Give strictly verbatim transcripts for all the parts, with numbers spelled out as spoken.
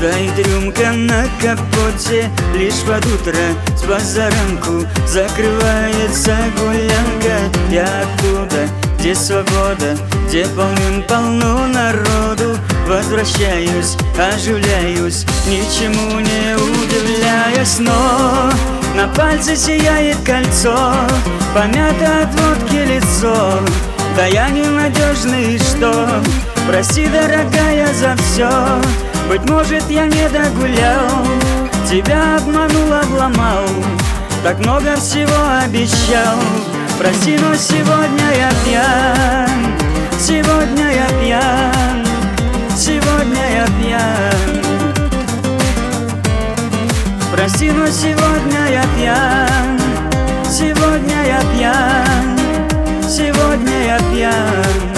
Стоит рюмка на капоте, лишь под утро с позаранку закрывается гулянка. Я оттуда, где свобода, где полным-полно народу, возвращаюсь, оживляюсь, ничему не удивляясь. Но на пальце сияет кольцо, помято от водки лицо. Да я ненадежный, что? Прости, дорогая, за все. Быть может, я не догулял, тебя обманул, обломал, так много всего обещал. Прости, но сегодня я пьян, сегодня я пьян, сегодня я пьян. Прости, но сегодня я пьян, сегодня я пьян, сегодня я пьян.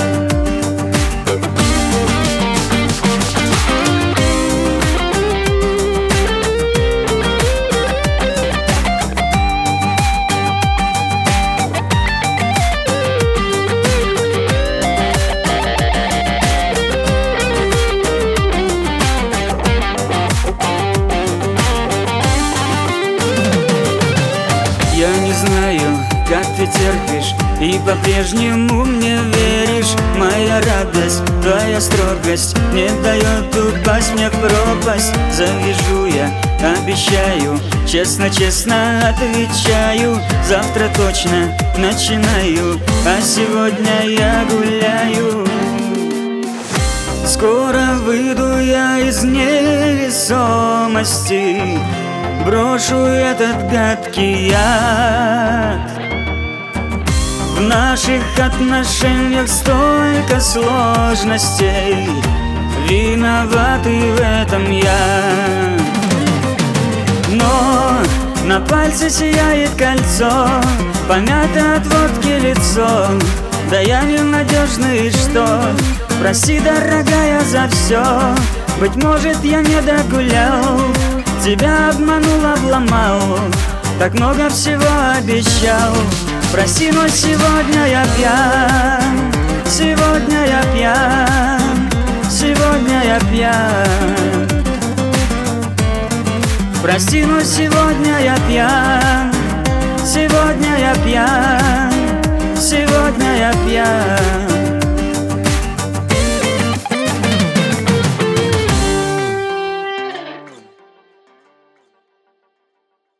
Я не знаю, как ты терпишь и по-прежнему мне веришь. Моя радость, твоя строгость не дает упасть мне в пропасть. Завяжу я, обещаю, честно-честно отвечаю. Завтра точно начинаю, а сегодня я гуляю. Скоро выйду я из невесомости, брошу этот гадкий яд. В наших отношениях столько сложностей, виноватый в этом я. Но на пальце сияет кольцо, помято от водки лицо. Да я ненадежный, что? Прости, дорогая, за все. Быть может, я не догулял, тебя обманул, обломал, так много всего обещал. Прости, но сегодня я пьян, сегодня я пьян, сегодня я пьян. Прости, но сегодня я пьян, сегодня я пьян, сегодня я пьян.